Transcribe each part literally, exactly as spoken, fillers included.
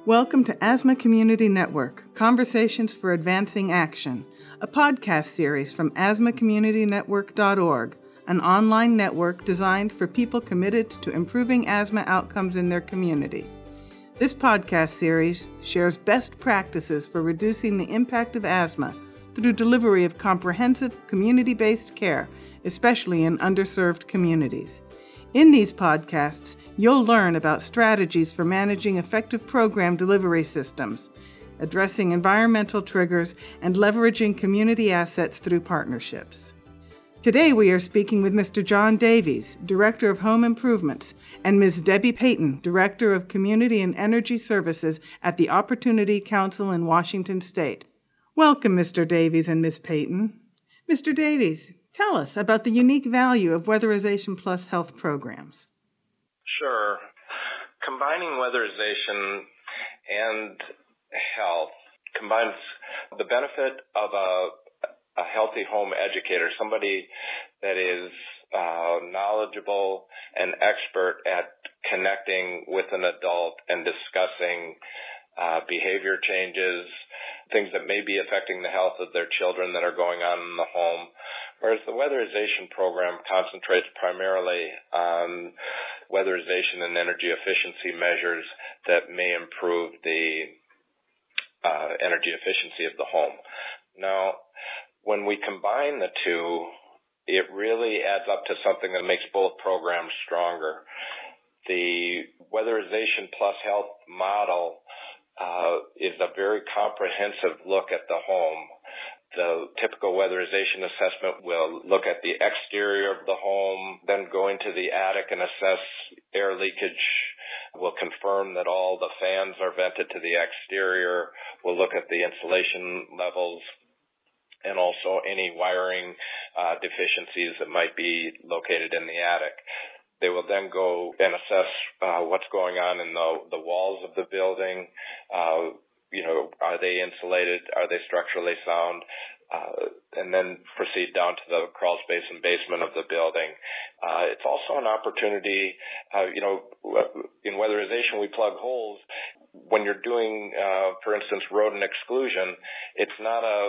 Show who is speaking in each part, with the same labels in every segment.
Speaker 1: Welcome to Asthma Community Network, Conversations for Advancing Action, a podcast series from asthma community network dot org, an online network designed for people committed to improving asthma outcomes in their community. This podcast series shares best practices for reducing the impact of asthma through delivery of comprehensive community-based care, especially in underserved communities. In these podcasts, you'll learn about strategies for managing effective program delivery systems, addressing environmental triggers, and leveraging community assets through partnerships. Today we are speaking with Mister John Davies, Director of Home Improvements, and Miz Debbie Payton, Director of Community and Energy Services at the Opportunity Council in Washington State. Welcome, Mister Davies and Miz Payton. Mister Davies, tell us about the unique value of Weatherization Plus health programs.
Speaker 2: Sure. Combining weatherization and health combines the benefit of a, a healthy home educator, somebody that is uh, knowledgeable and expert at connecting with an adult and discussing uh, behavior changes, things that may be affecting the health of their children that are going on in the home. Whereas the weatherization program concentrates primarily on weatherization and energy efficiency measures that may improve the uh, energy efficiency of the home. Now, when we combine the two, it really adds up to something that makes both programs stronger. The Weatherization Plus Health model uh, is a very comprehensive look at the home. The typical weatherization assessment will look at the exterior of the home, then go into the attic and assess air leakage. We'll confirm that all the fans are vented to the exterior. We'll look at the insulation levels and also any wiring uh, deficiencies that might be located in the attic. They will then go and assess uh, what's going on in the, the walls of the building. Uh, You know, are they insulated? Are they structurally sound? Uh, and then proceed down to the crawl space and basement of the building. Uh, it's also an opportunity, uh, you know, in weatherization we plug holes. When you're doing, uh, for instance, rodent exclusion, it's not a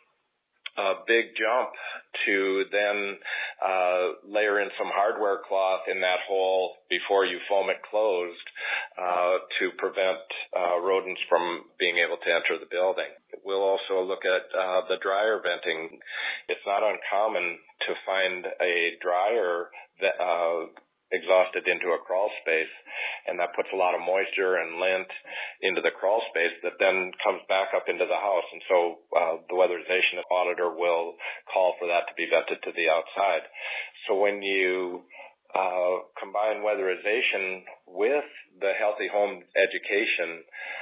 Speaker 2: a big jump to then uh, layer in some hardware cloth in that hole before you foam it closed uh, to prevent uh, rodents from being able to enter the building. We'll also look at uh, the dryer venting. It's not uncommon to find a dryer that uh, exhausted into a crawl space, and that puts a lot of moisture and lint into the crawl space that then comes back up into the house. And so uh, the weatherization auditor will call for that to be vented to the outside. So when you uh, combine weatherization with the healthy home education,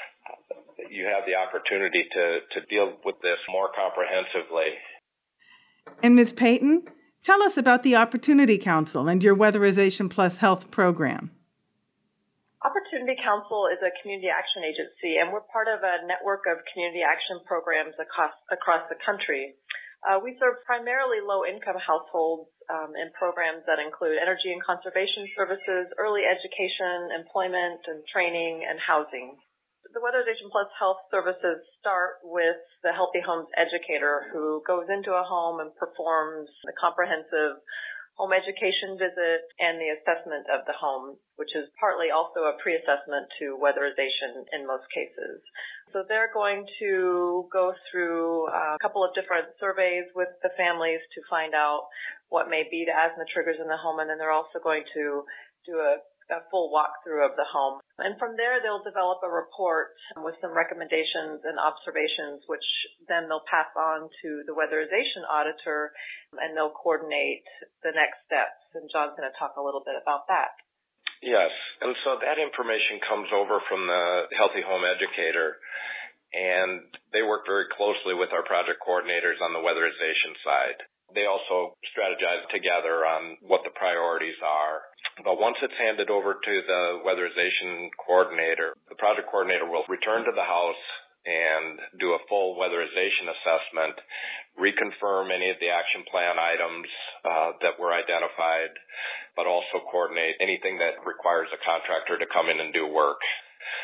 Speaker 2: you have the opportunity to, to deal with this more comprehensively.
Speaker 1: And Miz Payton, tell us about the Opportunity Council and your Weatherization Plus health program.
Speaker 3: Opportunity Council is a community action agency, and we're part of a network of community action programs across, across the country. Uh, we serve primarily low-income households um, in programs that include energy and conservation services, early education, employment and training, and housing. The Weatherization Plus health services start with the Healthy Homes educator who goes into a home and performs the comprehensive home education visit and the assessment of the home, which is partly also a pre-assessment to weatherization in most cases. So they're going to go through a couple of different surveys with the families to find out what may be the asthma triggers in the home, and then they're also going to do a a full walkthrough of the home. And from there, they'll develop a report with some recommendations and observations, which then they'll pass on to the weatherization auditor, and they'll coordinate the next steps. And John's going to talk a little bit about that.
Speaker 2: Yes, and so that information comes over from the Healthy Home educator, and they work very closely with our project coordinators on the weatherization side. They also strategize together on what the priorities are. But once it's handed over to the weatherization coordinator, the project coordinator will return to the house and do a full weatherization assessment, reconfirm any of the action plan items uh, that were identified, but also coordinate anything that requires a contractor to come in and do work.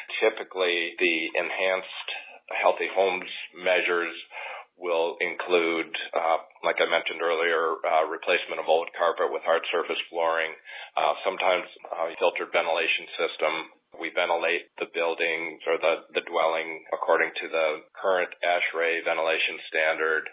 Speaker 2: Typically, the enhanced healthy homes measures will include, uh, like I mentioned earlier, uh, replacement of old carpet with hard surface flooring, uh, sometimes uh, filtered ventilation system. We ventilate the buildings or the, the dwelling according to the current ASHRAE ventilation standard.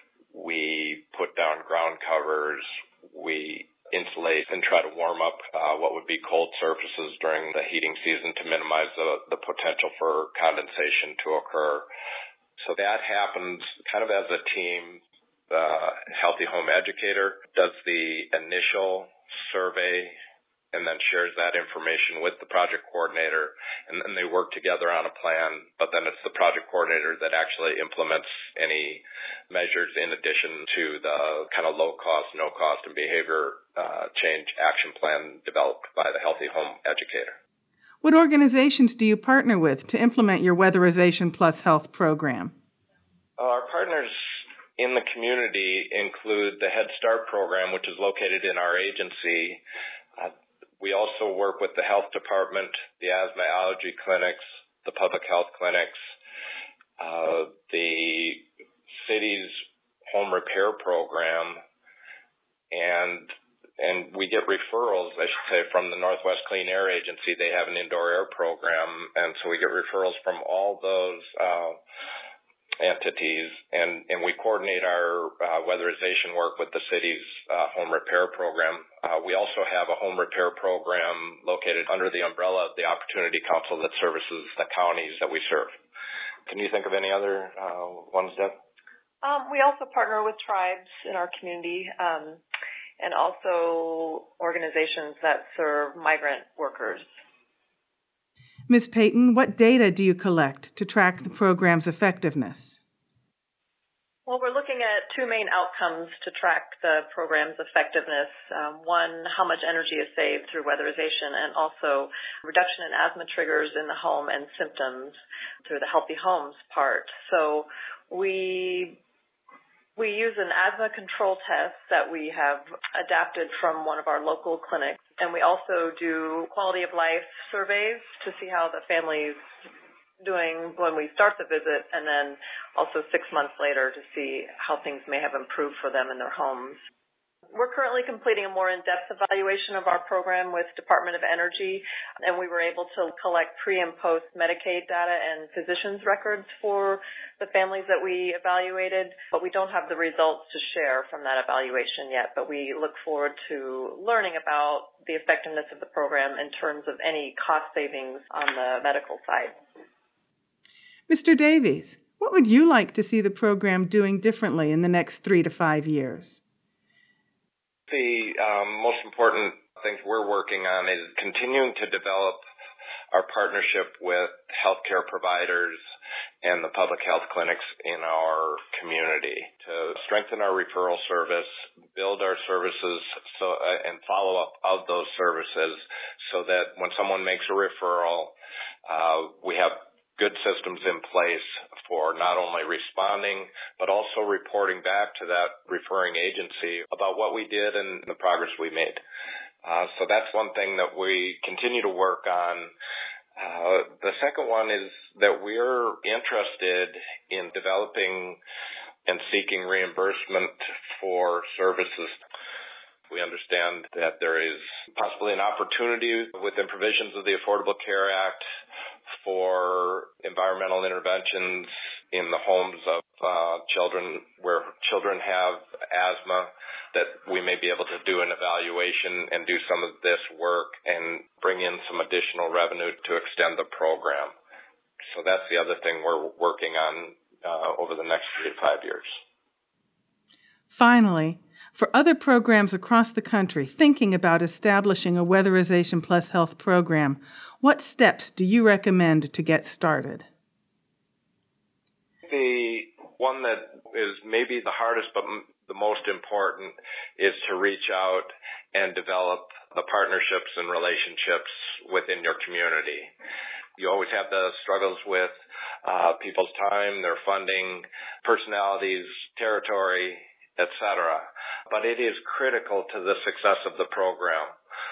Speaker 2: We put down ground covers. We insulate and try to warm up uh, what would be cold surfaces during the heating season to minimize the, the potential for condensation to occur. So that happens kind of as a team. The Healthy Home Educator does the initial survey and then shares that information with the project coordinator, and then they work together on a plan, but then it's the project coordinator that actually implements any measures in addition to the kind of low-cost, no-cost, and behavior uh, change action plan developed by the Healthy Home Educator.
Speaker 1: What organizations do you partner with to implement your Weatherization Plus Health program?
Speaker 2: Our partners in the community include the Head Start program, which is located in our agency. Uh, we also work with the health department, the asthma allergy clinics, the public health clinics, uh, the city's home repair program, and And we get referrals, I should say, from the Northwest Clean Air Agency. They have an indoor air program, and so we get referrals from all those uh, entities, and, and we coordinate our uh, weatherization work with the city's uh, home repair program. Uh, we also have a home repair program located under the umbrella of the Opportunity Council that services the counties that we serve. Can you think of any other uh, ones, Deb?
Speaker 3: Um, we also partner with tribes in our community. Um, and also organizations that serve migrant workers.
Speaker 1: Miz Payton, what data do you collect to track the program's effectiveness?
Speaker 3: Well, we're looking at two main outcomes to track the program's effectiveness. Um, one, how much energy is saved through weatherization, and also reduction in asthma triggers in the home and symptoms through the Healthy Homes part. So we We use an asthma control test that we have adapted from one of our local clinics, and we also do quality of life surveys to see how the family's doing when we start the visit, and then also six months later to see how things may have improved for them in their homes. We're currently completing a more in-depth evaluation of our program with Department of Energy, and we were able to collect pre- and post-Medicaid data and physicians' records for the families that we evaluated, but we don't have the results to share from that evaluation yet, but we look forward to learning about the effectiveness of the program in terms of any cost savings on the medical side.
Speaker 1: Mister Davies, what would you like to see the program doing differently in the next three to five years?
Speaker 2: The um, most important things we're working on is continuing to develop our partnership with healthcare providers and the public health clinics in our community to strengthen our referral service, build our services so uh, and follow up of those services so that when someone makes a referral, uh, we have good systems in place for not only responding, but also reporting back to that referring agency about what we did and the progress we made. Uh, so that's one thing that we continue to work on. Uh, the second one is that we're interested in developing and seeking reimbursement for services. We understand that there is possibly an opportunity within provisions of the Affordable Care Act for environmental interventions in the homes of uh, children where children have asthma, that we may be able to do an evaluation and do some of this work and bring in some additional revenue to extend the program. So that's the other thing we're working on uh, over the next three to five years.
Speaker 1: Finally, for other programs across the country thinking about establishing a Weatherization Plus Health program, what steps do you recommend to get started?
Speaker 2: The one that is maybe the hardest but m- the most important is to reach out and develop the partnerships and relationships within your community. You always have the struggles with uh, people's time, their funding, personalities, territory, et cetera. But it is critical to the success of the program.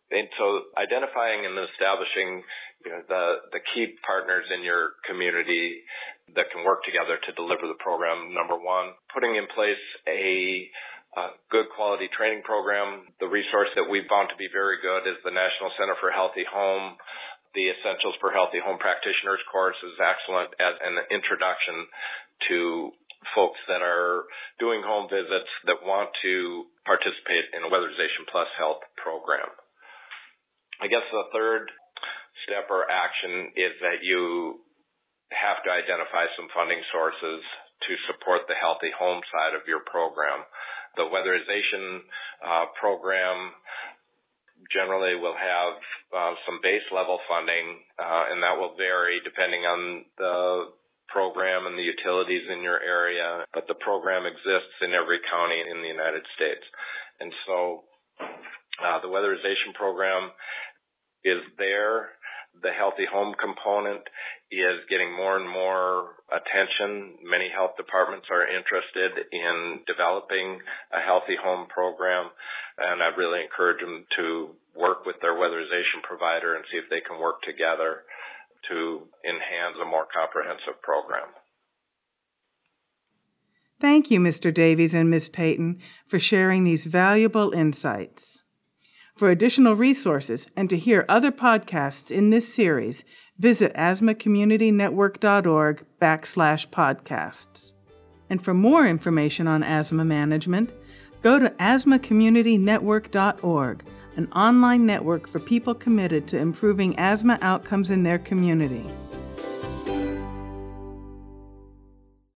Speaker 2: And so identifying and establishing you know, the, the key partners in your community that can work together to deliver the program. Number one, putting in place a uh, good quality training program. The resource that we've found to be very good is the National Center for Healthy Home. The Essentials for Healthy Home Practitioners course is excellent as an introduction to folks that are doing home visits that want to participate in a Weatherization Plus Health program. I guess the third step or action is that you have to identify some funding sources to support the healthy home side of your program. The weatherization uh, program generally will have uh, some base level funding, uh, and that will vary depending on the program and the utilities in your area, but the program exists in every county in the United States. And so uh, the weatherization program is there. The healthy home component is getting more and more attention. Many health departments are interested in developing a healthy home program, and I'd really encourage them to work with their weatherization provider and see if they can work together to enhance a more comprehensive program.
Speaker 1: Thank you, Mister Davies and Miz Payton, for sharing these valuable insights. For additional resources and to hear other podcasts in this series, visit asthmacommunitynetwork.org backslash podcasts. And for more information on asthma management, go to asthma community network dot org, an online network for people committed to improving asthma outcomes in their community.